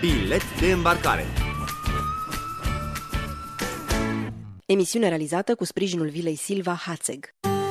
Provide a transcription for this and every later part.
Bilet de îmbarcare. Emisiune realizată cu sprijinul Vilei Silva Hațeg.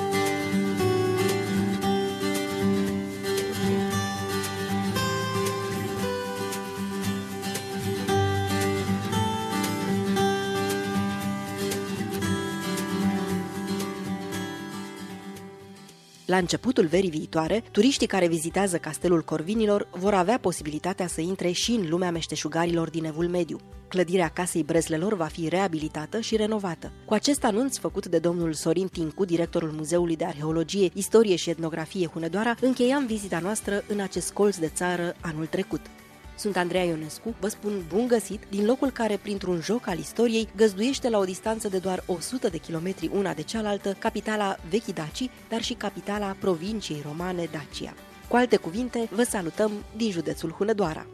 La începutul verii viitoare, turiștii care vizitează Castelul Corvinilor vor avea posibilitatea să intre și în lumea meșteșugarilor din Evul Mediu. Clădirea Casei Breslelor va fi reabilitată și renovată. Cu acest anunț făcut de domnul Sorin Tincu, directorul Muzeului de Arheologie, Istorie și Etnografie Hunedoara, încheiam vizita noastră în acest colț de țară anul trecut. Sunt Andreea Ionescu, vă spun bun găsit din locul care, printr-un joc al istoriei, găzduiește la o distanță de doar 100 de kilometri una de cealaltă capitala Vechii Dacii, dar și capitala provinciei romane Dacia. Cu alte cuvinte, vă salutăm din județul Hunedoara.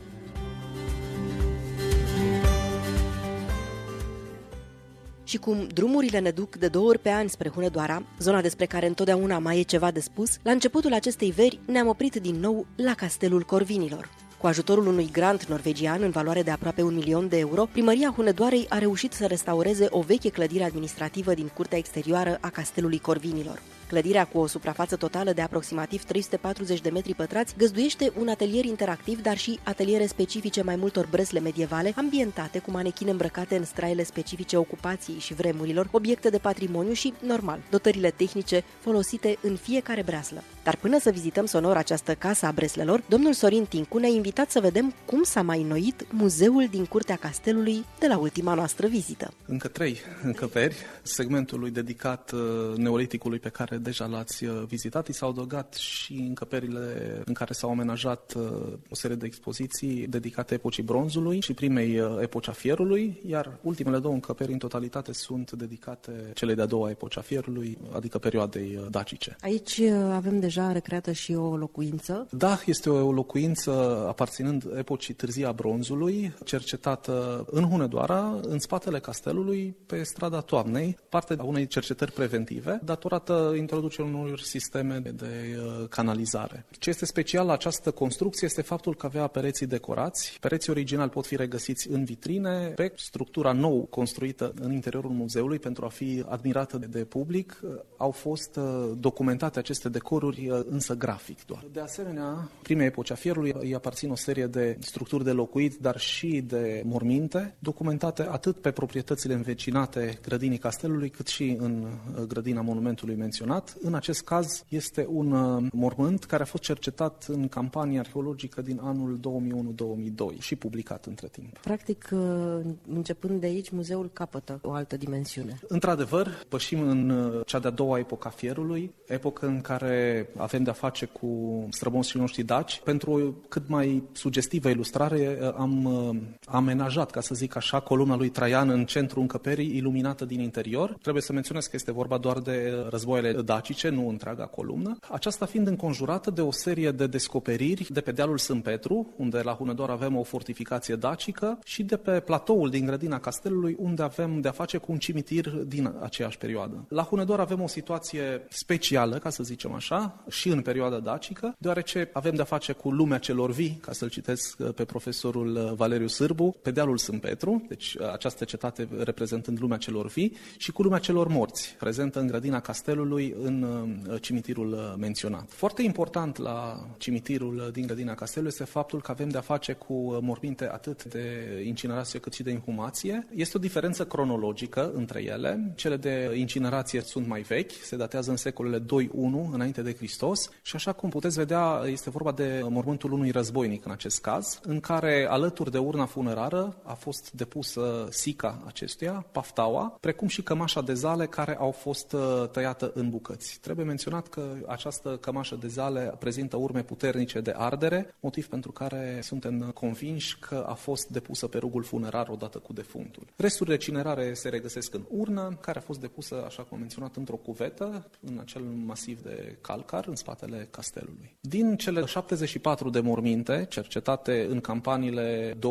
Și cum drumurile ne duc de 2 ori pe an spre Hunedoara, zona despre care întotdeauna mai e ceva de spus, la începutul acestei veri ne-am oprit din nou la Castelul Corvinilor. Cu ajutorul unui grant norvegian în valoare de aproape 1 milion de euro, primăria Hunedoarei a reușit să restaureze o veche clădire administrativă din curtea exterioară a Castelului Corvinilor. Clădirea, cu o suprafață totală de aproximativ 340 de metri pătrați, găzduiește un atelier interactiv, dar și ateliere specifice mai multor bresle medievale, ambientate cu manechine îmbrăcate în straile specifice ocupației și vremurilor, obiecte de patrimoniu și, normal, dotările tehnice folosite în fiecare breaslă. Dar până să vizităm sonor această casă a breslelor, domnul Sorin Tincu ne-a invitat să vedem cum s-a mai înnoit muzeul din curtea castelului de la ultima noastră vizită. Încă 3 încăperi, segmentului dedicat neoliticului pe care deja l-ați vizitat, i s-au adăugat și încăperile în care s-au amenajat o serie de expoziții dedicate epocii bronzului și primei epoci a fierului, iar ultimele 2 încăperi în totalitate sunt dedicate celei de-a doua epoci a fierului, adică perioadei dacice. Aici avem deja recreată și o locuință. Da, este o locuință aparținând epocii târzii a bronzului, cercetată în Hunedoara, în spatele castelului, pe strada Toamnei, parte a unei cercetări preventive, datorată introducerea unor sisteme de canalizare. Ce este special la această construcție este faptul că avea pereții decorați. Pereții originali pot fi regăsiți în vitrine. Pe structura nou construită în interiorul muzeului pentru a fi admirată de public, au fost documentate aceste decoruri, însă grafic doar. De asemenea, primei epoci a fierului îi aparțin o serie de structuri de locuit, dar și de morminte, documentate atât pe proprietățile învecinate grădinii castelului, cât și în grădina monumentului menționat. În acest caz este un mormânt care a fost cercetat în campania arheologică din anul 2001-2002 și publicat între timp. Practic, începând de aici, muzeul capătă o altă dimensiune. Într-adevăr, pășim în cea de-a doua epocă a fierului, epocă în care avem de-a face cu strămoșii noștri daci. Pentru cât mai sugestivă ilustrare, am amenajat, ca să zic așa, columna lui Traian în centrul încăperii, iluminată din interior. Trebuie să menționez că este vorba doar de războaiele dacice, nu întreaga columnă. Aceasta fiind înconjurată de o serie de descoperiri de pe dealul Sânt Petru, unde la Hunedoara avem o fortificație dacică, și de pe platoul din grădina castelului, unde avem de-a face cu un cimitir din aceeași perioadă. La Hunedoara avem o situație specială, ca să zicem așa, și în perioada dacică, deoarece avem de-a face cu lumea celor vii, ca să-l citesc pe profesorul Valeriu Sârbu, pe dealul Sânt Petru, deci această cetate reprezentând lumea celor vii, și cu lumea celor morți, prezentă în grădina castelului, în cimitirul menționat. Foarte important la cimitirul din grădina castelului este faptul că avem de-a face cu morminte atât de incinerație cât și de inhumație. Este o diferență cronologică între ele. Cele de incinerație sunt mai vechi, se datează în secolele 2-1 înainte de Hristos și, așa cum puteți vedea, este vorba de mormântul unui războinic în acest caz, în care alături de urna funerară a fost depusă sica acestuia, paftaua, precum și cămașa de zale care au fost tăiată în bucăți. Trebuie menționat că această cămașă de zale prezintă urme puternice de ardere, motiv pentru care suntem convinși că a fost depusă pe rugul funerar odată cu defunctul. Resturile de cinerare se regăsesc în urnă, care a fost depusă, așa cum am menționat, într-o cuvetă, în acel masiv de calcar, în spatele castelului. Din cele 74 de morminte cercetate în campaniile 2001-2009,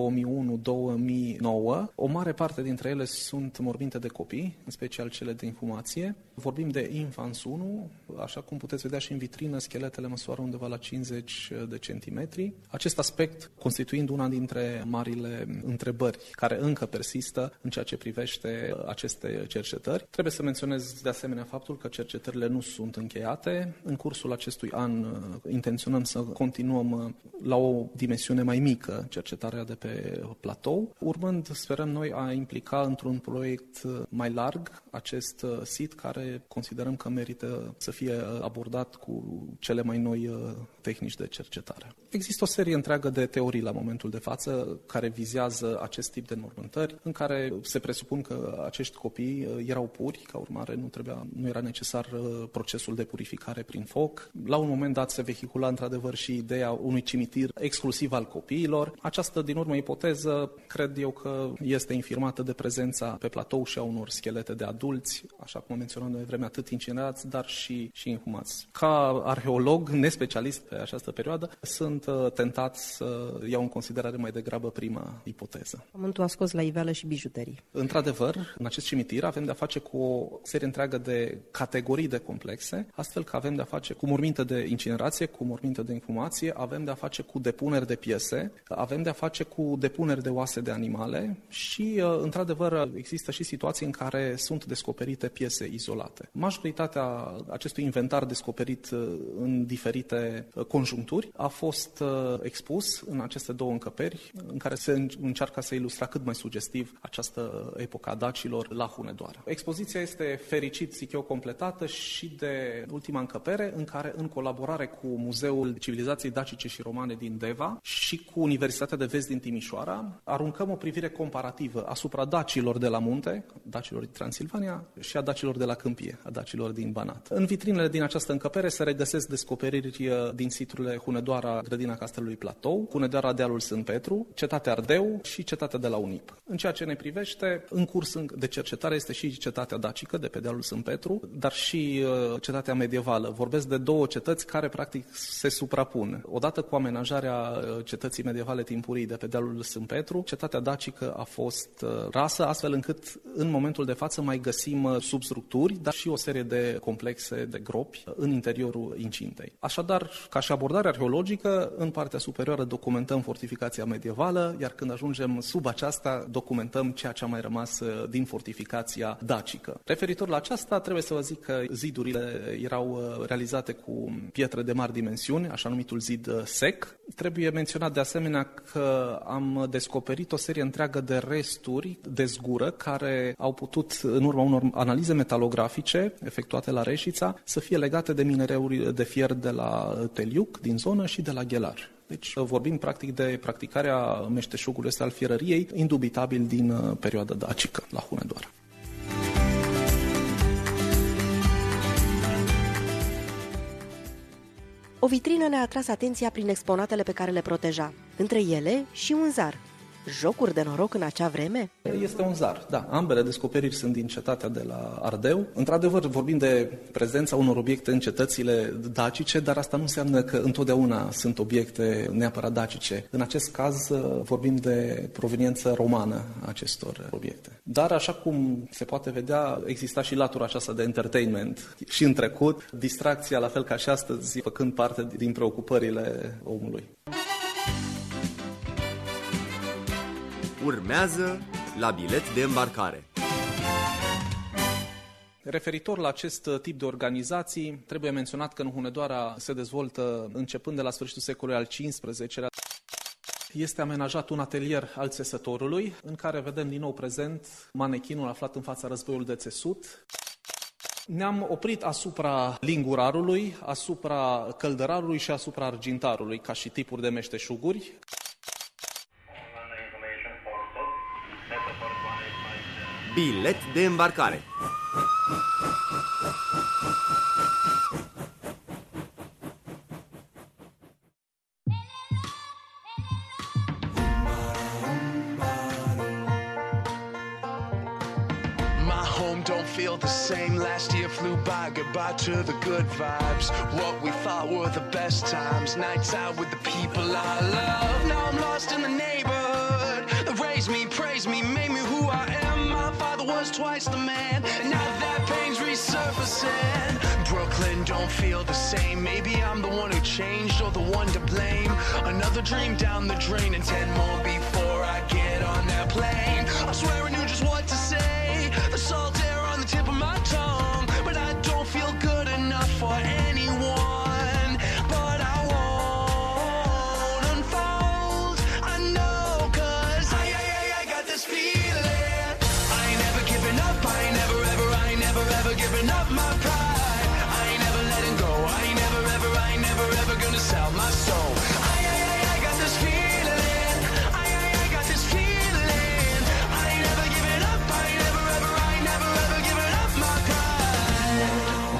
o mare parte dintre ele sunt morminte de copii, în special cele de inhumație. Vorbim de infant 1. Așa cum puteți vedea și în vitrină, scheletele măsoară undeva la 50 de centimetri. Acest aspect constituind una dintre marile întrebări care încă persistă în ceea ce privește aceste cercetări. Trebuie să menționez de asemenea faptul că cercetările nu sunt încheiate. În cursul acestui an intenționăm să continuăm la o dimensiune mai mică cercetarea de pe platou, urmând, sperăm noi, a implica într-un proiect mai larg acest sit care considerăm că merită să fie abordat cu cele mai noi tehnici de cercetare. Există o serie întreagă de teorii la momentul de față care vizează acest tip de înmormântări, în care se presupun că acești copii erau puri, ca urmare nu era necesar procesul de purificare prin foc. La un moment dat se vehicula într-adevăr și ideea unui cimitir exclusiv al copiilor. Această, din urmă, ipoteză, cred eu că este infirmată de prezența pe platou și a unor schelete de adulți, așa cum am menționat noi vreme, atât incinerați, dar și inhumați. Ca arheolog, nespecialist pe această perioadă, sunt tentat să iau în considerare mai degrabă prima ipoteză. Pământul a scos la iveală și bijuterii. Într-adevăr, în acest cimitir avem de-a face cu o serie întreagă de categorii de complexe, astfel că avem de-a face cu morminte de incinerație, cu morminte de inhumație, avem de-a face cu depuneri de piese, avem de-a face cu depuneri de oase de animale și, într-adevăr, există și situații în care sunt descoperite piese izolate. Majoritatea acestui inventar descoperit în diferite conjuncturi a fost expus în aceste două încăperi, în care se încearcă să ilustra cât mai sugestiv această epocă a dacilor la Hunedoara. Expoziția este, fericit, zic eu, completată și de ultima încăpere, în care, în colaborare cu Muzeul Civilizației Dacice și Romane din Deva și cu Universitatea de Vest din Timișoara, aruncăm o privire comparativă asupra dacilor de la munte, dacilor din Transilvania și a dacilor de la câmpie, a dacilor din Banat. În vitrinele din această încăpere se regăsesc descoperiri din siturile Hunedoara, grădina Castelului Platou, Hunedoara Dealul Sfânt Petru, Cetatea Ardeu și Cetatea de la Unip. În ceea ce ne privește, în curs de cercetare este și Cetatea Dacică de pe Dealul Sfânt Petru, dar și Cetatea Medievală. Vorbesc de două cetăți care practic se suprapun. Odată cu amenajarea cetății medievale timpurii de pe Dealul Sfânt Petru, Cetatea Dacică a fost rasă, astfel încât în momentul de față mai găsim substructuri, dar și o serie de complexe de gropi în interiorul incintei. Așadar, ca și abordare arheologică, în partea superioară documentăm fortificația medievală, iar când ajungem sub aceasta, documentăm ceea ce a mai rămas din fortificația dacică. Referitor la aceasta, trebuie să vă zic că zidurile erau realizate cu pietre de mari dimensiuni, așa numitul zid sec. Trebuie menționat de asemenea că am descoperit o serie întreagă de resturi de zgură care au putut, în urma unor analize metalografice efectuate la Reșița, să fie legate de minereuri de fier de la Teliuc, din zonă, și de la Ghelar. Deci vorbim practic de practicarea meșteșugului ăsta al fierăriei, indubitabil din perioada dacică la Hunedoara. O vitrină ne-a atras atenția prin exponatele pe care le proteja, între ele și un zar. Jocuri de noroc în acea vreme? Este un zar, da. Ambele descoperiri sunt din cetatea de la Ardeu. Într-adevăr, vorbim de prezența unor obiecte în cetățile dacice, dar asta nu înseamnă că întotdeauna sunt obiecte neapărat dacice. În acest caz vorbim de proveniență romană a acestor obiecte. Dar, așa cum se poate vedea, exista și latura aceasta de entertainment și în trecut, distracția, la fel ca și astăzi, făcând parte din preocupările omului. Urmează La bilet de embarcare. Referitor la acest tip de organizații, trebuie menționat că în Hunedoara se dezvoltă, începând de la sfârșitul secolului al XV-lea, este amenajat un atelier al țesătorului, în care vedem din nou prezent manechinul aflat în fața războiului de țesut. Ne-am oprit asupra lingurarului, asupra căldărarului și asupra argintarului, ca și tipuri de meșteșuguri. Bilet de embarcare. Don't feel the same. Last year flew by. Goodbye to the good vibes. What we thought were the best times. Nights out with the people I love. Now I'm lost in the neighborhood. Raised me, praised me, made me who I am. My father was twice the man, and now that pain's resurfacing. Brooklyn don't feel the same. Maybe I'm the one who changed or the one to blame. Another dream down the drain and 10 more before I get on that plane. I swear I knew just what to say. The salt air on the tip of my tongue, but I don't feel good enough for anyone. But I won't unfold. I know, 'cause I got this feeling. I ain't never giving up. I ain't never ever giving up my pride. I ain't never letting go. I ain't never ever gonna sell my soul. I got this feeling. I got this feeling. I ain't never giving up. I ain't never ever giving up my pride.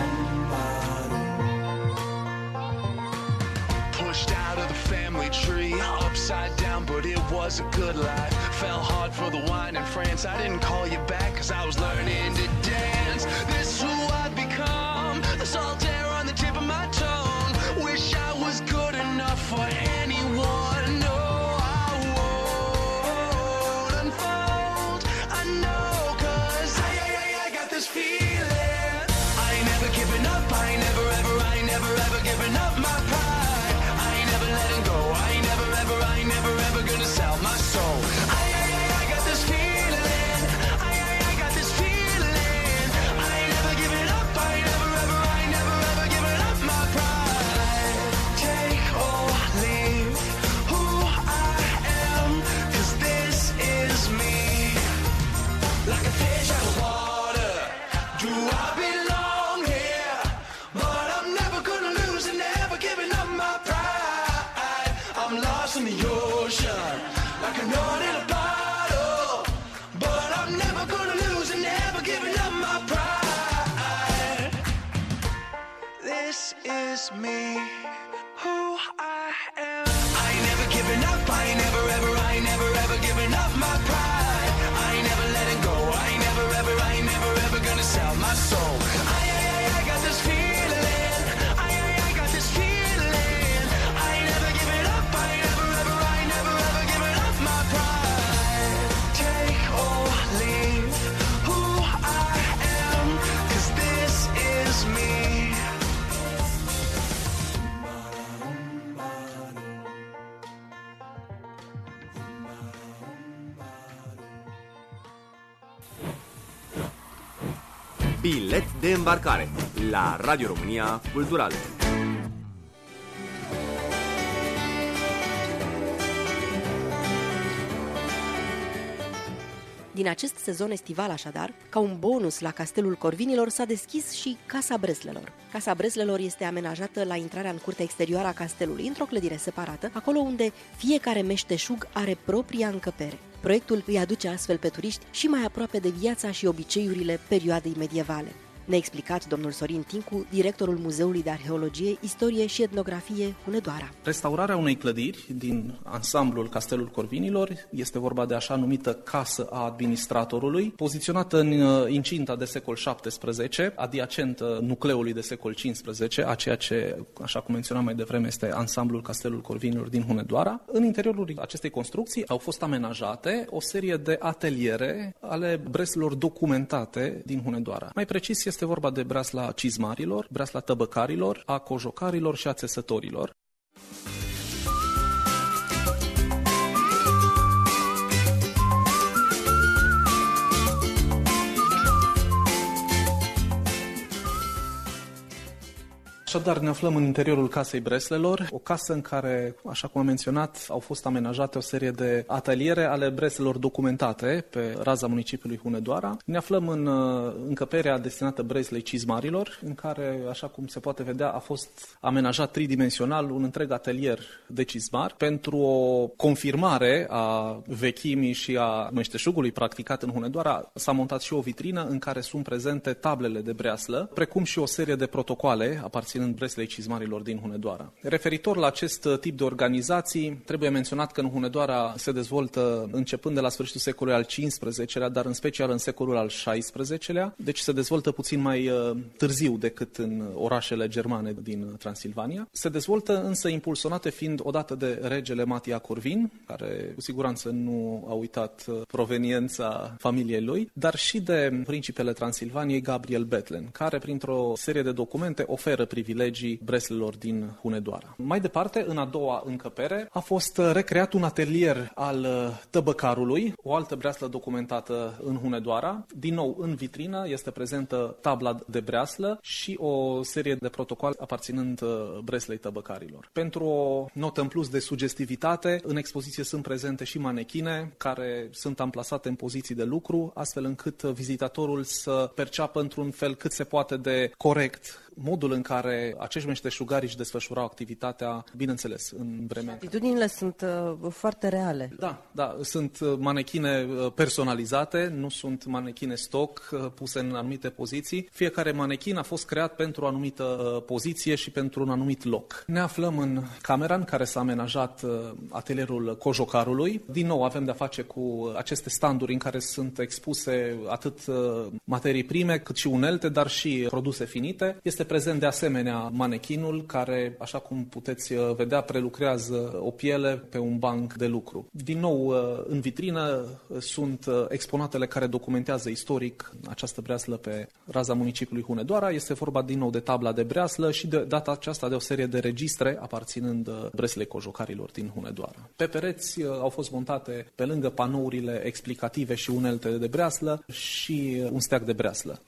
Pushed out of the family tree, upside down, but it was a good life. Fell hard for the wine in France. I didn't call you back 'cause I was learning to dance. This is who I've become. The salt air on the tip of my tongue. Wish I was good enough for anyone. No, I won't unfold. I know, 'cause I got this feeling. I ain't never giving up. I ain't never ever giving up my pride. I ain't never letting go. I ain't never ever gonna sell my soul. I got this feeling. I got this feeling. I ain't never giving up. I ain't never ever giving up my pride. Take or leave who I am, 'cause this is me. Like a fish out of water, do I belong here? But I'm never gonna lose and never giving up my pride. I'm lost in the ocean, like a knot in a bottle. But I'm never gonna lose and never giving up my pride. This is me, who I am. I ain't never giving up. I ain't never ever giving up my pride. I ain't never letting go. I ain't never ever gonna sell my soul. I got this feeling. I got this feeling. I ain't never giving up. I ain't never ever giving up my pride. Take or leave who I am, 'cause this is me. Bilet de îmbarcare la Radio România Cultural. Din acest sezon estival, așadar, ca un bonus la Castelul Corvinilor, s-a deschis și Casa Breslelor. Casa Breslelor este amenajată la intrarea în curtea exterioară a castelului, într-o clădire separată, acolo unde fiecare meșteșug are propria încăpere. Proiectul îi aduce astfel pe turiști și mai aproape de viața și obiceiurile perioadei medievale. Ne-a explicat domnul Sorin Tincu, directorul Muzeului de Arheologie, Istorie și Etnografie Hunedoara. Restaurarea unei clădiri din ansamblul Castelul Corvinilor este vorba de așa numită casă a administratorului, poziționată în incinta de secol XVII, adiacentă nucleului de secol XV, a ceea ce, așa cum menționam mai devreme, este ansamblul Castelul Corvinilor din Hunedoara. În interiorul acestei construcții au fost amenajate o serie de ateliere ale breslelor documentate din Hunedoara. Mai precis, este vorba de breasla cizmarilor, breasla tăbăcarilor, a cojocarilor și a țesătorilor. Așadar, ne aflăm în interiorul Casei Breslelor, o casă în care, așa cum am menționat, au fost amenajate o serie de ateliere ale breslelor documentate pe raza municipiului Hunedoara. Ne aflăm în încăperea destinată breslei cizmarilor, în care, așa cum se poate vedea, a fost amenajat tridimensional un întreg atelier de cizmar. Pentru o confirmare a vechimii și a meșteșugului practicat în Hunedoara, s-a montat și o vitrină în care sunt prezente tablele de breaslă, precum și o serie de protocoale aparținând aparținând Breslei Cizmarilor din Hunedoara. Referitor la acest tip de organizații, trebuie menționat că în Hunedoara se dezvoltă începând de la sfârșitul secolului al XV-lea, dar în special în secolul al XVI-lea, deci se dezvoltă puțin mai târziu decât în orașele germane din Transilvania. Se dezvoltă însă impulsionate fiind odată de regele Matia Corvin, care cu siguranță nu a uitat proveniența familiei lui, dar și de principele Transilvaniei Gabriel Bethlen, care printr-o serie de documente oferă privilegii breslelor din Hunedoara. Mai departe, în a doua încăpere, a fost recreat un atelier al tăbăcarului, o altă breaslă documentată în Hunedoara. Din nou, în vitrină este prezentă tabla de breaslă și o serie de protocoale aparținând breslei tăbăcarilor. Pentru o notă în plus de sugestivitate, în expoziție sunt prezente și manechine care sunt amplasate în poziții de lucru, astfel încât vizitatorul să perceapă într-un fel cât se poate de corect modul în care acești meșteșugari își desfășurau activitatea, bineînțeles, în vremea. Atitudinile sunt foarte reale. Da, sunt manechine personalizate, nu sunt manechine stock puse în anumite poziții. Fiecare manechin a fost creat pentru o anumită poziție și pentru un anumit loc. Ne aflăm în camera în care s-a amenajat atelierul cojocarului. Din nou avem de-a face cu aceste standuri în care sunt expuse atât materii prime cât și unelte, dar și produse finite. Este prezent de asemenea manechinul care, așa cum puteți vedea, prelucrează o piele pe un banc de lucru. Din nou, în vitrină sunt exponatele care documentează istoric această breaslă pe raza municipiului Hunedoara. Este vorba din nou de tabla de breaslă și de data aceasta de o serie de registre aparținând breslei cojocarilor din Hunedoara. Pe pereți au fost montate, pe lângă panourile explicative și unelte de breaslă, și un steag de breaslă.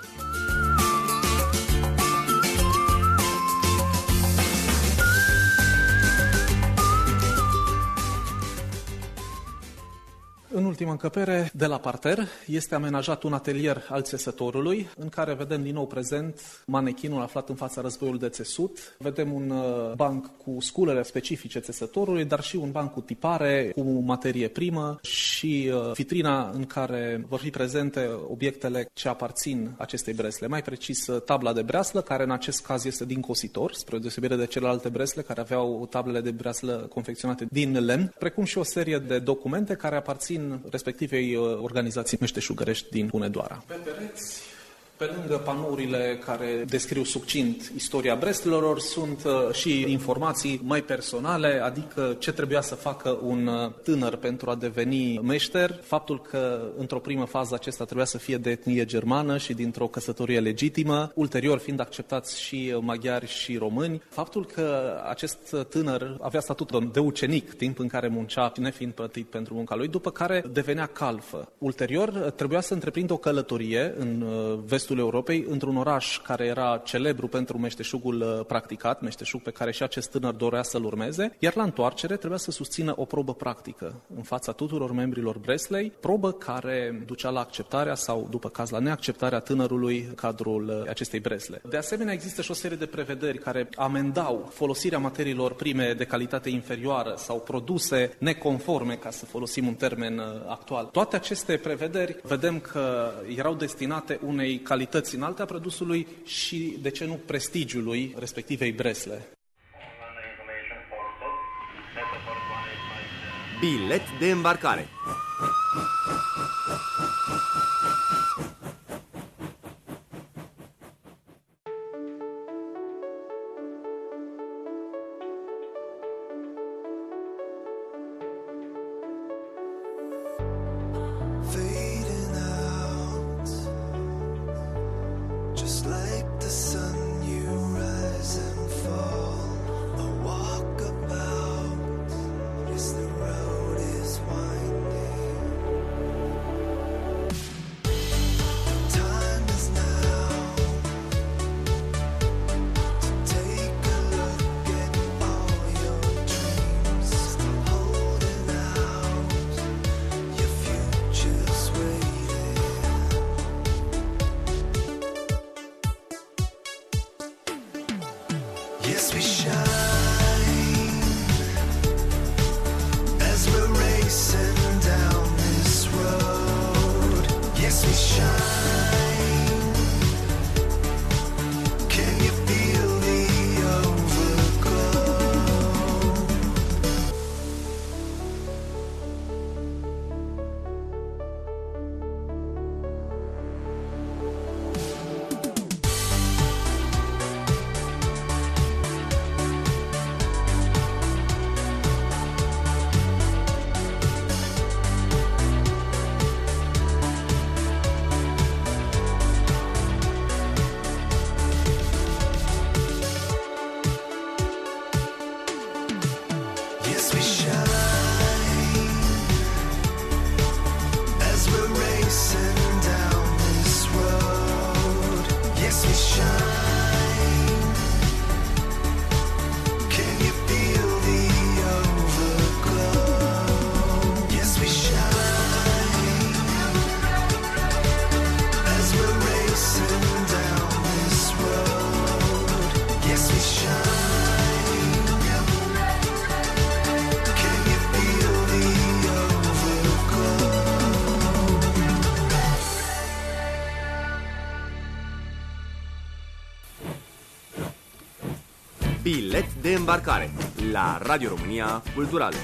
În ultima încăpere, de la parter, este amenajat un atelier al țesătorului, în care vedem din nou prezent manechinul aflat în fața războiului de țesut. Vedem un banc cu sculele specifice țesătorului, dar și un banc cu tipare, cu materie primă și vitrina în care vor fi prezente obiectele ce aparțin acestei bresle. Mai precis, tabla de breaslă, care în acest caz este din cositor, spre deosebire de celelalte bresle care aveau tablele de breaslă confecționate din lemn, precum și o serie de documente care aparțin respectivei organizații meșteșugărești din Hunedoara. Pe pereți, pe lângă panourile care descriu succint istoria breslelor, sunt și informații mai personale, adică ce trebuia să facă un tânăr pentru a deveni meșter, faptul că într-o primă fază acesta trebuia să fie de etnie germană și dintr-o căsătorie legitimă, ulterior fiind acceptați și maghiari și români, faptul că acest tânăr avea statutul de ucenic, timp în care muncea, nefiind plătit pentru munca lui, după care devenea calfă. Ulterior trebuia să întreprindă o călătorie în vestul Europei, într-un oraș care era celebru pentru meșteșugul practicat, meșteșug pe care și acest tânăr dorea să-l urmeze, iar la întoarcere trebuia să susțină o probă practică în fața tuturor membrilor breslei, probă care ducea la acceptarea sau, după caz, la neacceptarea tânărului în cadrul acestei bresle. De asemenea, există și o serie de prevederi care amendau folosirea materiilor prime de calitate inferioară sau produse neconforme, ca să folosim un termen actual. Toate aceste prevederi vedem că erau destinate unei calități înalte a produsului și, de ce nu, prestigiului respectivei bresle. Bilet de îmbarcare. Bilet de îmbarcare la Radio România Cultural.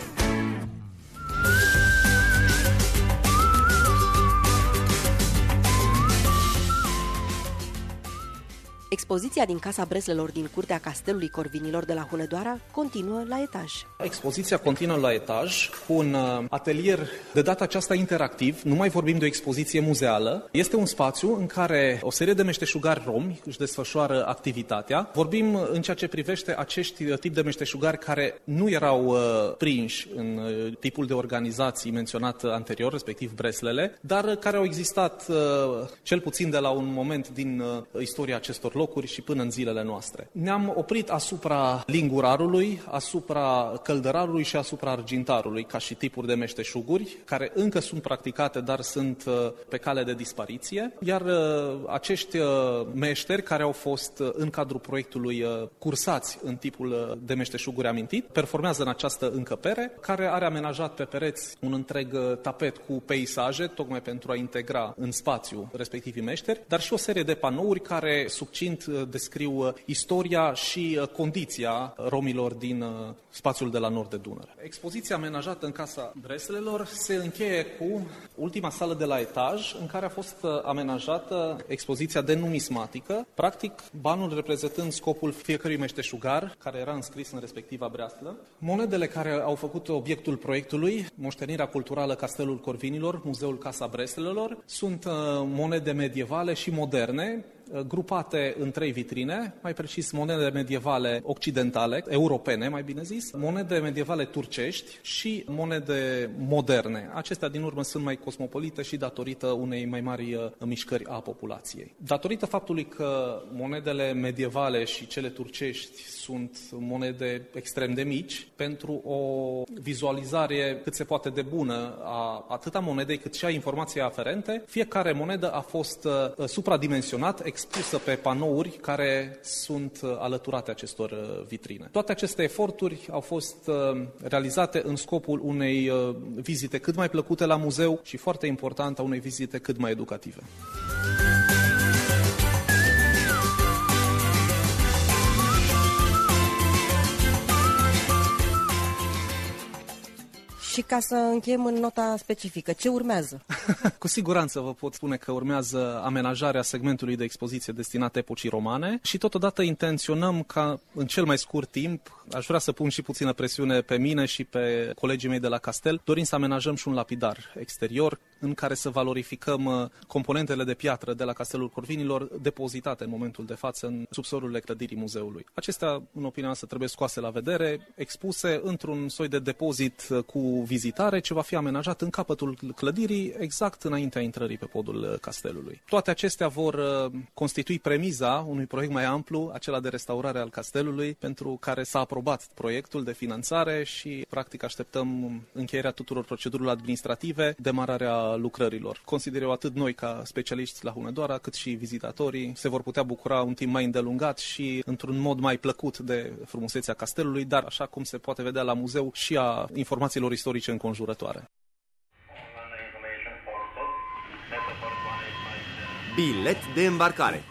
Expoziția din Casa Breslelor din Curtea Castelului Corvinilor de la Hunedoara continuă la etaj. Expoziția continuă la etaj cu un atelier de data aceasta interactiv. Nu mai vorbim de o expoziție muzeală. Este un spațiu în care o serie de meșteșugari romi își desfășoară activitatea. Vorbim în ceea ce privește acești tip de meșteșugari care nu erau prinși în tipul de organizații menționat anterior, respectiv breslele, dar care au existat cel puțin de la un moment din istoria acestor locuri și până în zilele noastre. Ne-am oprit asupra lingurarului, asupra căldărarului și asupra argintarului, ca și tipuri de meșteșuguri, care încă sunt practicate, dar sunt pe cale de dispariție, iar acești meșteri care au fost în cadrul proiectului cursați în tipul de meșteșuguri amintit, performează în această încăpere, care are amenajat pe pereți un întreg tapet cu peisaje, tocmai pentru a integra în spațiu respectivii meșteri, dar și o serie de panouri care succint descriu istoria și condiția romilor din spațiul de la nord de Dunăre. Expoziția amenajată în Casa Breslelor se încheie cu ultima sală de la etaj, în care a fost amenajată expoziția de numismatică, practic banul reprezentând scopul fiecărui meșteșugar care era înscris în respectiva breaslă. Monedele care au făcut obiectul proiectului, moștenirea culturală Castelul Corvinilor, Muzeul Casa Breslelor, sunt monede medievale și moderne, grupate în 3 vitrine, mai precis monede medievale occidentale, europene, mai bine zis, monede medievale turcești și monede moderne. Acestea din urmă sunt mai cosmopolite și datorită unei mai mari mișcări a populației. Datorită faptului că monedele medievale și cele turcești sunt monede extrem de mici, pentru o vizualizare cât se poate de bună a atât a monedei cât și a informației aferente, fiecare monedă a fost supradimensionat, expusă pe panouri care sunt alăturate acestor vitrine. Toate aceste eforturi au fost realizate în scopul unei vizite cât mai plăcute la muzeu și, foarte important, a unei vizite cât mai educative. Și ca să încheiem în nota specifică, ce urmează? Cu siguranță vă pot spune că urmează amenajarea segmentului de expoziție destinat epocii romane și totodată intenționăm ca în cel mai scurt timp, aș vrea să pun și puțină presiune pe mine și pe colegii mei de la Castel, dorim să amenajăm și un lapidar exterior în care să valorificăm componentele de piatră de la Castelul Corvinilor depozitate în momentul de față în subsolurile clădirii muzeului. Acestea, în opinia noastră, trebuie scoase la vedere, expuse într-un soi de depozit cu vizitare ce va fi amenajat în capătul clădirii exact înaintea intrării pe podul castelului. Toate acestea vor constitui premiza unui proiect mai amplu, acela de restaurare al castelului, pentru care s-a aprobat proiectul de finanțare și practic așteptăm încheierea tuturor procedurilor administrative, demararea lucrărilor. Consider eu, atât noi ca specialiști la Hunedoara, cât și vizitatorii se vor putea bucura un timp mai îndelungat și într-un mod mai plăcut de frumusețea castelului, dar așa cum se poate vedea la muzeu și a informațiilor istorice înconjurătoare. Bilet de îmbarcare.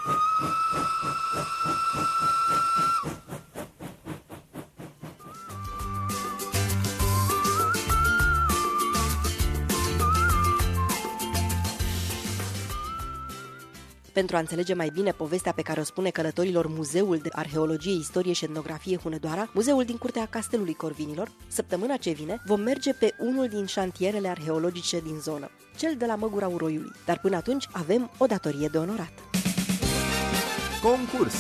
Pentru a înțelege mai bine povestea pe care o spune călătorilor Muzeul de Arheologie, Istorie și Etnografie Hunedoara, muzeul din Curtea Castelului Corvinilor, săptămâna ce vine vom merge pe unul din șantierele arheologice din zonă, cel de la Măgura Uroiului. Dar până atunci avem o datorie de onorat. Concurs.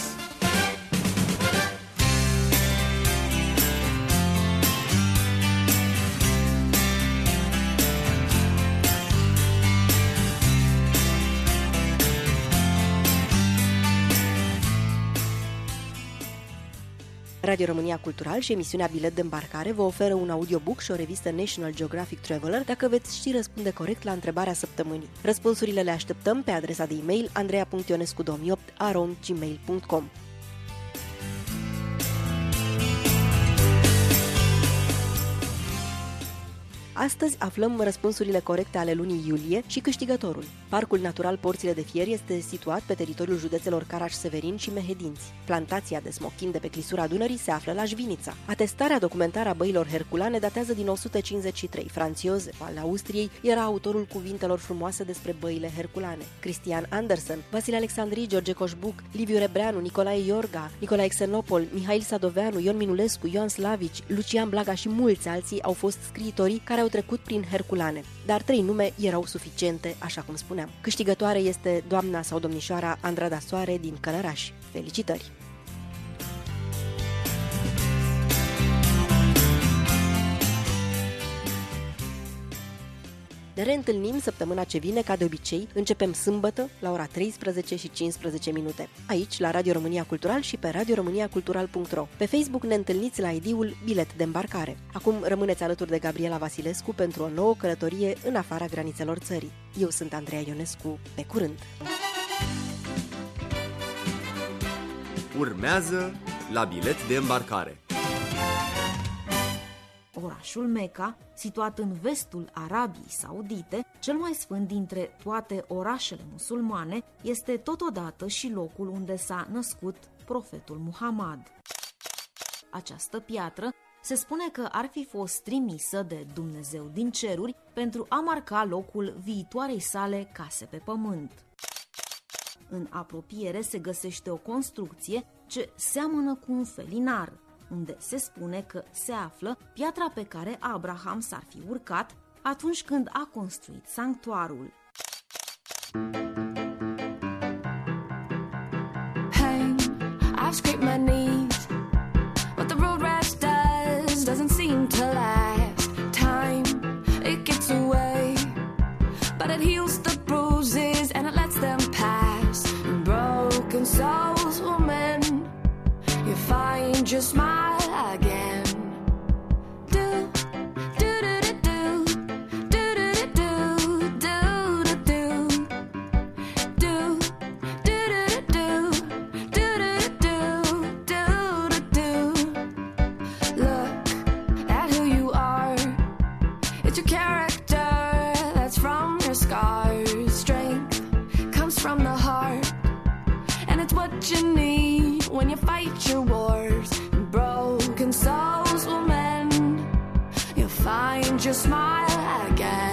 Radio România Cultural și emisiunea Bilet de îmbarcare vă oferă un audiobook și o revistă National Geographic Traveler dacă veți ști răspunde corect la întrebarea săptămânii. Răspunsurile le așteptăm pe adresa de e-mail andreea.ionescu2008@gmail.com. Astăzi aflăm răspunsurile corecte ale lunii iulie și câștigătorul. Parcul Natural Porțile de Fier este situat pe teritoriul județelor Caraș-Severin și Mehedinți. Plantația de smochin de pe clisura Dunării se află la Șvinița. Atestarea documentară a băilor herculane datează din 153. Franz Josef al Austriei era autorul cuvintelor frumoase despre băile herculane. Christian Andersen, Vasile Alexandrii, George Coșbuc, Liviu Rebreanu, Nicolae Iorga, Nicolae Xenopol, Mihail Sadoveanu, Ion Minulescu, Ioan Slavici, Lucian Blaga și mulți alții au fost scriitorii care au trecut prin herculane. Dar 3 nume erau suficiente, așa cum spuneam. Câștigătoare este doamna sau domnișoara Andrada Soare din Călăraș. Felicitări! Ne reîntâlnim săptămâna ce vine, ca de obicei, începem sâmbătă la ora 13 și 15 minute. Aici, la Radio România Cultural și pe radioromaniacultural.ro. Pe Facebook ne întâlniți la ID-ul Bilet de Îmbarcare. Acum rămâneți alături de Gabriela Vasilescu pentru o nouă călătorie în afara granițelor țării. Eu sunt Andreea Ionescu. Pe curând! Urmează la Bilet de Îmbarcare. Orașul Mecca, situat în vestul Arabiei Saudite, cel mai sfânt dintre toate orașele musulmane, este totodată și locul unde s-a născut profetul Muhammad. Această piatră se spune că ar fi fost trimisă de Dumnezeu din ceruri pentru a marca locul viitoarei sale case pe pământ. În apropiere se găsește o construcție ce seamănă cu un felinar, unde se spune că se află piatra pe care Abraham s-ar fi urcat atunci când a construit sanctuarul. Pain, I've scraped my knees. What the road rash does doesn't seem to last. Time, it gets away, but it heals the bruises and it lets them pass. Broken souls will mend. You find your smile again. Look at who you are. It's your character that's from your scars. Strength comes from the heart, and it's what you need when you fight your wars. Broken souls will mend. You'll find your smile again.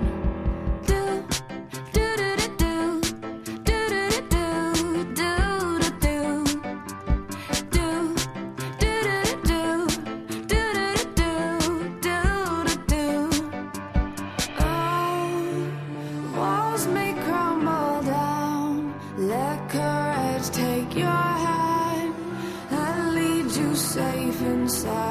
Walls may crumble down. Let courage take your hand and lead you safe and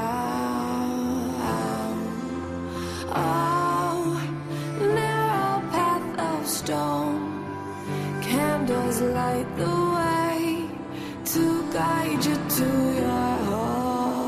sound. Oh, narrow path of stone, candles light the way to guide you to your home.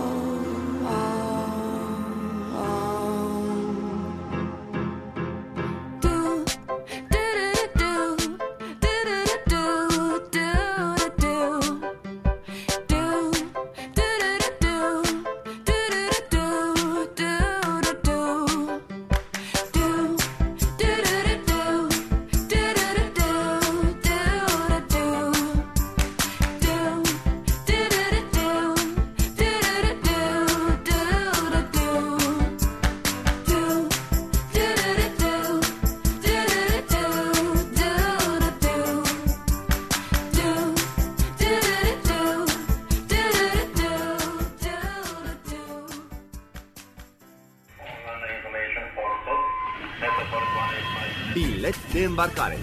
Bilet de Îmbarcare.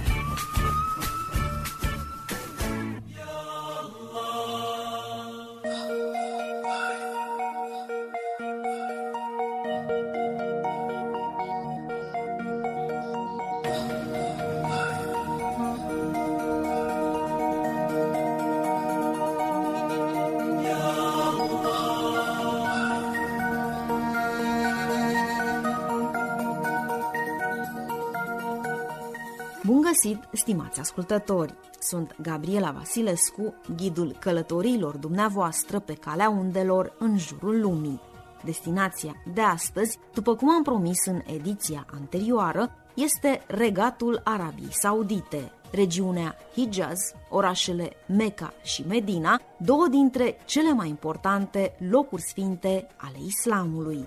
Bun găsit, stimați ascultători! Sunt Gabriela Vasilescu, ghidul călătoriilor dumneavoastră pe calea undelor în jurul lumii. Destinația de astăzi, după cum am promis în ediția anterioară, este Regatul Arabiei Saudite, regiunea Hijaz, orașele Mecca și Medina, două dintre cele mai importante locuri sfinte ale islamului.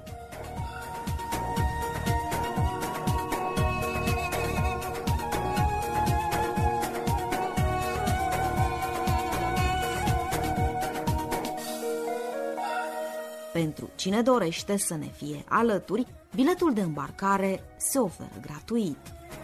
Pentru cine dorește să ne fie alături, biletul de îmbarcare se oferă gratuit.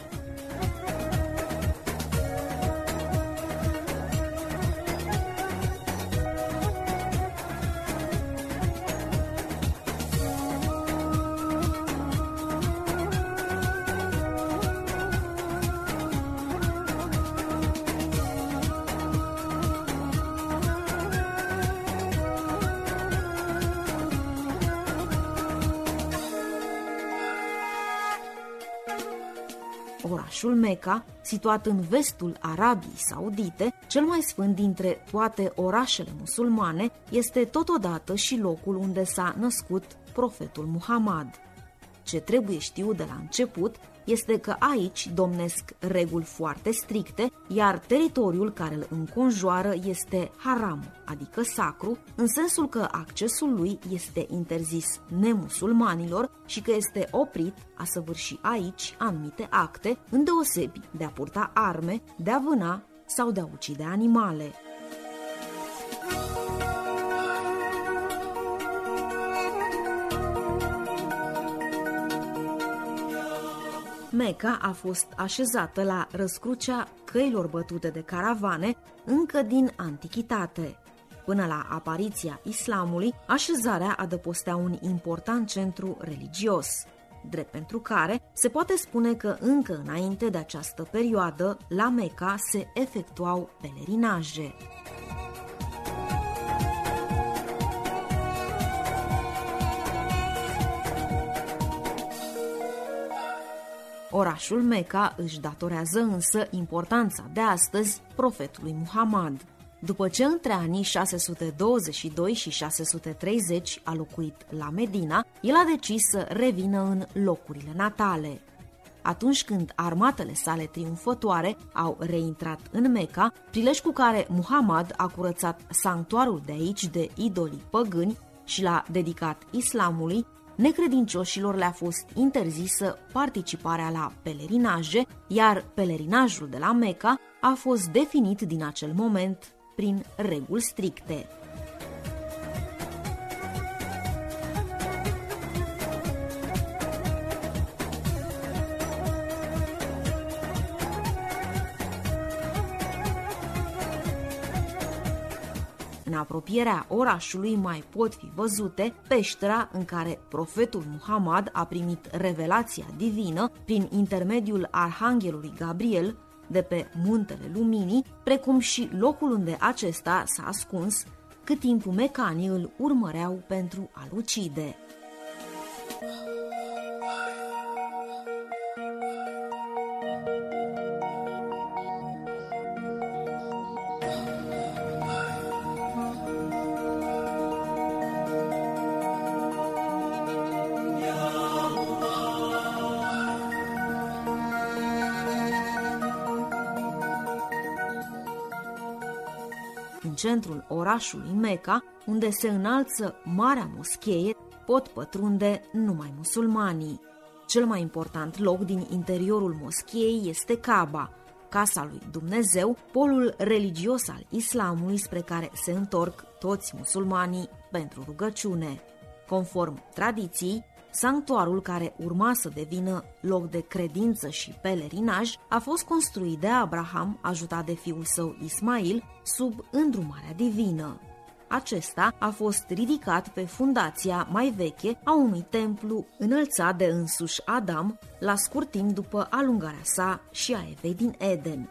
Orașul Mecca, situat în vestul Arabiei Saudite, cel mai sfânt dintre toate orașele musulmane, este totodată și locul unde s-a născut profetul Muhammad. Ce trebuie știut de la început este că aici domnesc reguli foarte stricte, iar teritoriul care îl înconjoară este haram, adică sacru, în sensul că accesul lui este interzis nemusulmanilor și că este oprit a săvârși aici anumite acte, îndeosebi de a purta arme, de a vâna sau de a ucide animale. Mecca a fost așezată la răscrucea căilor bătute de caravane încă din antichitate. Până la apariția islamului, așezarea adăpostea un important centru religios, drept pentru care se poate spune că încă înainte de această perioadă, la Mecca se efectuau pelerinaje. Orașul Mecca își datorează însă importanța de astăzi profetului Muhammad. După ce între anii 622 și 630 a locuit la Medina, el a decis să revină în locurile natale. Atunci când armatele sale triumfătoare au reintrat în Mecca, prilej cu care Muhammad a curățat sanctuarul de aici de idolii păgâni și l-a dedicat islamului, necredincioșilor le-a fost interzisă participarea la pelerinaje, iar pelerinajul de la Mecca a fost definit din acel moment prin reguli stricte. În apropierea orașului mai pot fi văzute peștera în care profetul Muhammad a primit revelația divină prin intermediul arhanghelului Gabriel de pe Muntele Luminii, precum și locul unde acesta s-a ascuns, cât timp mecanii îl urmăreau pentru a-l ucide. În centrul orașului Mecca, unde se înalță Marea Moschee, pot pătrunde numai musulmanii. Cel mai important loc din interiorul moscheei este Kaaba, casa lui Dumnezeu, polul religios al islamului spre care se întorc toți musulmanii pentru rugăciune. Conform tradiției, sanctuarul care urma să devină loc de credință și pelerinaj a fost construit de Abraham, ajutat de fiul său Ismail, sub îndrumarea divină. Acesta a fost ridicat pe fundația mai veche a unui templu înălțat de însuși Adam, la scurt timp după alungarea sa și a Evei din Eden.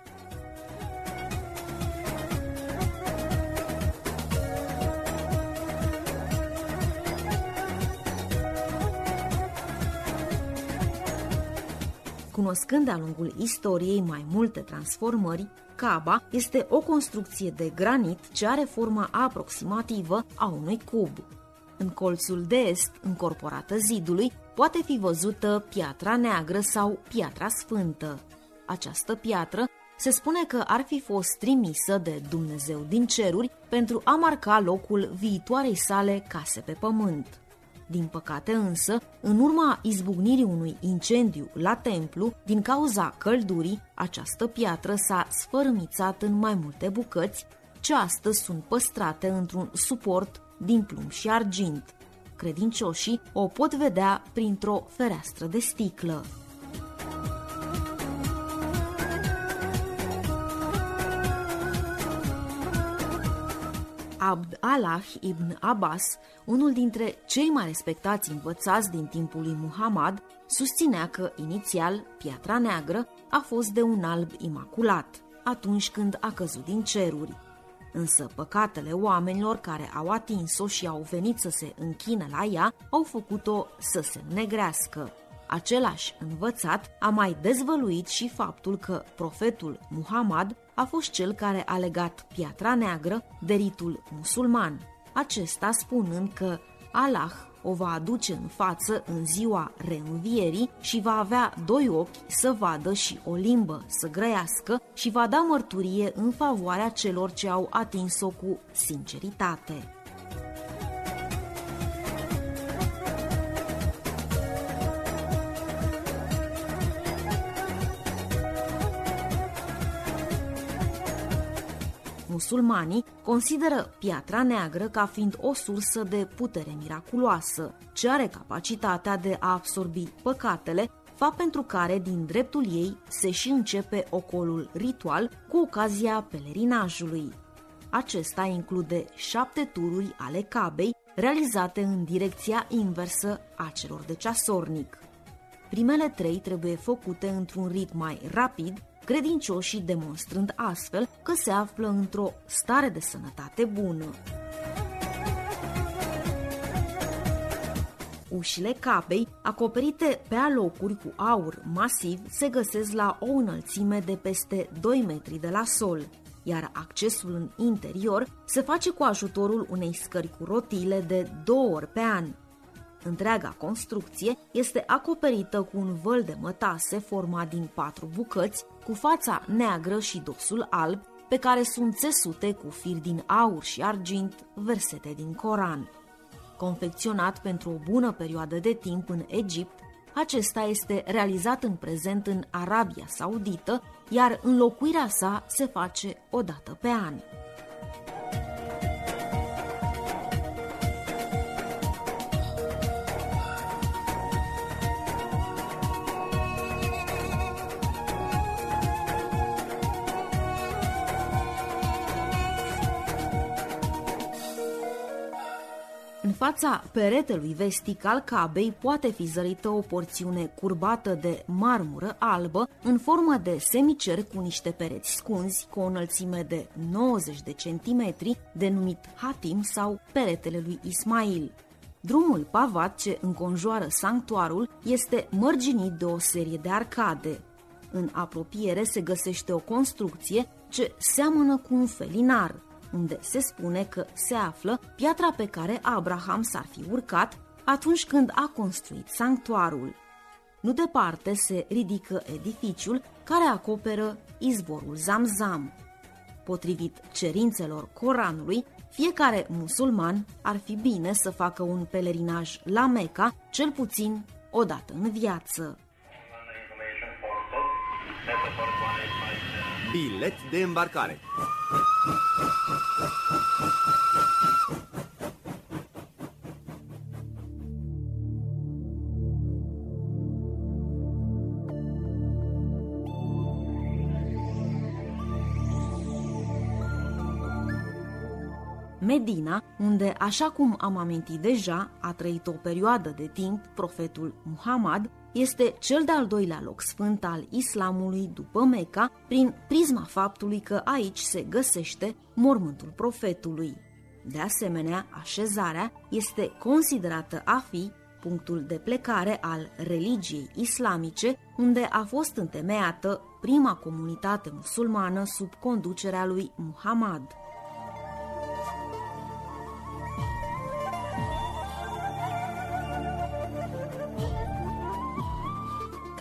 Cunoscând de-a lungul istoriei mai multe transformări, Kaaba este o construcție de granit ce are forma aproximativă a unui cub. În colțul de est, încorporată zidului, poate fi văzută piatra neagră sau piatra sfântă. Această piatră se spune că ar fi fost trimisă de Dumnezeu din ceruri pentru a marca locul viitoarei sale case pe pământ. Din păcate însă, în urma izbucnirii unui incendiu la templu, din cauza căldurii, această piatră s-a sfărâmițat în mai multe bucăți, ce astăzi sunt păstrate într-un suport din plumb și argint. Credincioșii o pot vedea printr-o fereastră de sticlă. Abd Allah ibn Abbas, unul dintre cei mai respectați învățați din timpul lui Muhammad, susținea că, inițial, piatra neagră a fost de un alb imaculat, atunci când a căzut din ceruri. Însă păcatele oamenilor care au atins-o și au venit să se închine la ea au făcut-o să se înnegrească. Același învățat a mai dezvăluit și faptul că profetul Muhammad a fost cel care a legat piatra neagră de ritul musulman, acesta spunând că Allah o va aduce în față în ziua reînvierii și va avea 2 ochi să vadă și o limbă să grăiască și va da mărturie în favoarea celor ce au atins-o cu sinceritate. Musulmanii consideră piatra neagră ca fiind o sursă de putere miraculoasă, ce are capacitatea de a absorbi păcatele, fapt pentru care din dreptul ei se și începe ocolul ritual cu ocazia pelerinajului. Acesta include 7 tururi ale Kabei, realizate în direcția inversă a celor de ceasornic. Primele 3 trebuie făcute într-un ritm mai rapid, credincioșii demonstrând astfel că se află într-o stare de sănătate bună. Ușile Kabei, acoperite pe alocuri cu aur masiv, se găsesc la o înălțime de peste 2 metri de la sol, iar accesul în interior se face cu ajutorul unei scări cu rotile de 2 ori pe an. Întreaga construcție este acoperită cu un văl de mătase format din 4 bucăți, cu fața neagră și dosul alb, pe care sunt țesute cu fir din aur și argint versete din Coran. Confecționat pentru o bună perioadă de timp în Egipt, acesta este realizat în prezent în Arabia Saudită, iar înlocuirea sa se face o dată pe an. În fața peretelui vestic al Kabei poate fi zărită o porțiune curbată de marmură albă în formă de semicer cu niște pereți scunzi cu o înălțime de 90 de centimetri, denumit Hatim sau peretele lui Ismail. Drumul pavat ce înconjoară sanctuarul este mărginit de o serie de arcade. În apropiere se găsește o construcție ce seamănă cu un felinar, unde se spune că se află piatra pe care Abraham s-ar fi urcat atunci când a construit sanctuarul. Nu departe se ridică edificiul care acoperă izvorul Zamzam. Potrivit cerințelor Coranului, fiecare musulman ar fi bine să facă un pelerinaj la Mecca cel puțin o dată în viață. Bilet de îmbarcare. Medina, unde, așa cum am amintit deja, a trăit o perioadă de timp profetul Muhammad, este cel de-al 2-lea loc sfânt al islamului după Mecca, prin prisma faptului că aici se găsește mormântul profetului. De asemenea, așezarea este considerată a fi punctul de plecare al religiei islamice, unde a fost întemeiată prima comunitate musulmană sub conducerea lui Muhammad.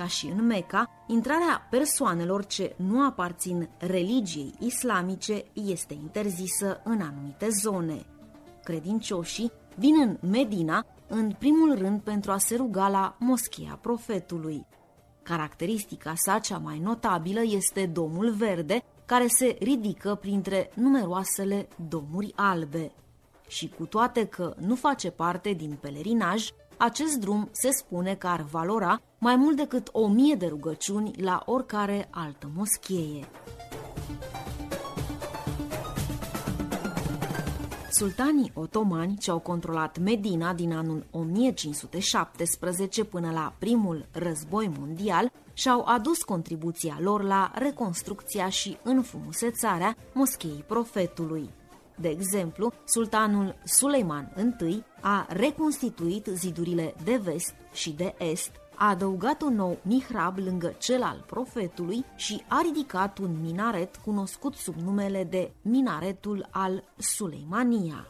ca și în Mecca, intrarea persoanelor ce nu aparțin religiei islamice este interzisă în anumite zone. Credincioșii vin în Medina în primul rând pentru a se ruga la Moscheea Profetului. Caracteristica sa cea mai notabilă este Domul Verde, care se ridică printre numeroasele domuri albe. Și cu toate că nu face parte din pelerinaj, acest drum se spune că ar valora mai mult decât 1000 de rugăciuni la oricare altă moschee. Sultanii otomani ce au controlat Medina din anul 1517 până la primul război mondial și-au adus contribuția lor la reconstrucția și înfrumusețarea Moscheei Profetului. De exemplu, sultanul Suleiman I a reconstituit zidurile de vest și de est, a adăugat un nou mihrab lângă cel al profetului și a ridicat un minaret cunoscut sub numele de Minaretul al Suleimania.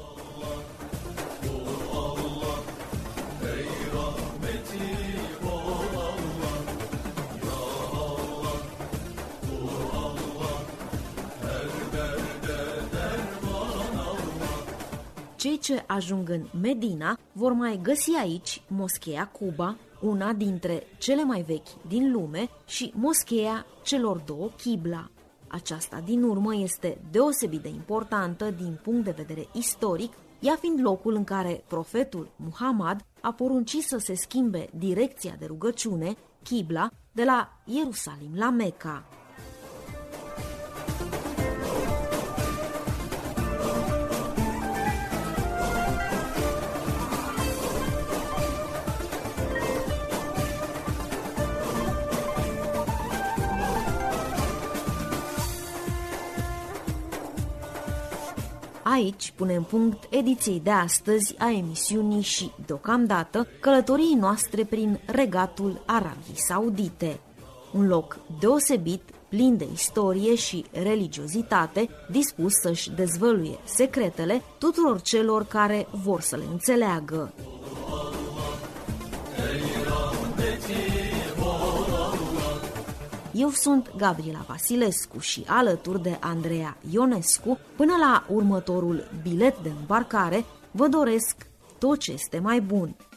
Cei ce ajung în Medina vor mai găsi aici Moscheea Quba, una dintre cele mai vechi din lume, și Moscheea celor două Qibla. Aceasta din urmă este deosebit de importantă din punct de vedere istoric, ea fiind locul în care profetul Muhammad a poruncit să se schimbe direcția de rugăciune, Qibla, de la Ierusalim la Mecca. Aici punem punct ediției de astăzi a emisiunii și, deocamdată, călătoriei noastre prin regatul Arabiei Saudite. Un loc deosebit, plin de istorie și religiozitate, dispus să-și dezvăluie secretele tuturor celor care vor să le înțeleagă. Eu sunt Gabriela Vasilescu și alături de Andreea Ionescu, până la următorul bilet de îmbarcare, vă doresc tot ce este mai bun.